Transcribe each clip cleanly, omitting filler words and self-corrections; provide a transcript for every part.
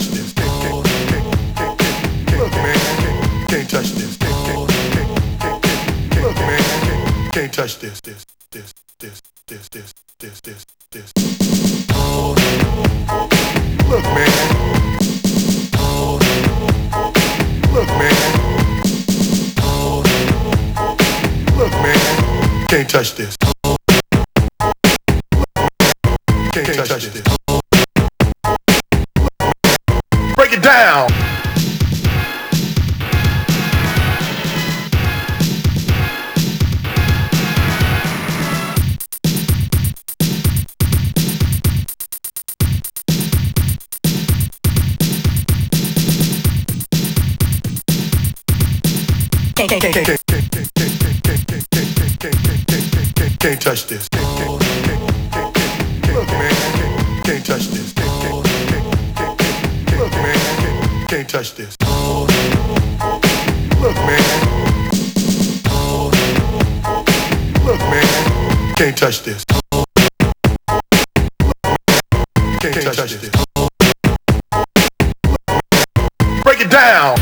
touch this. Look, man, can't touch this. Look, man, can't touch this. This. Look, man. Look, man. Look, man, can't touch this. Can't touch this. Break it down. Can't touch this. Look, man, can't touch this. Look, man, can't touch this. Look, man. Look, man, can't touch this. Can't touch this. Break it down.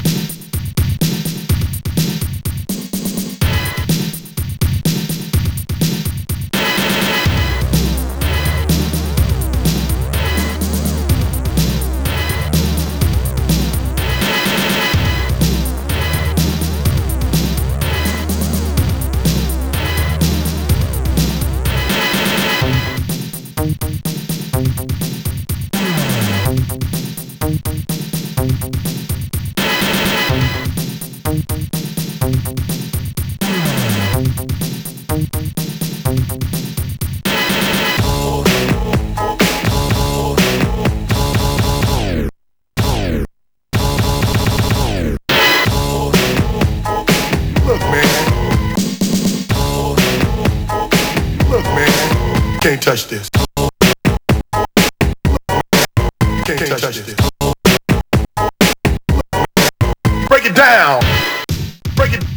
Can't touch this. Can't touch this. Break it down. Break it.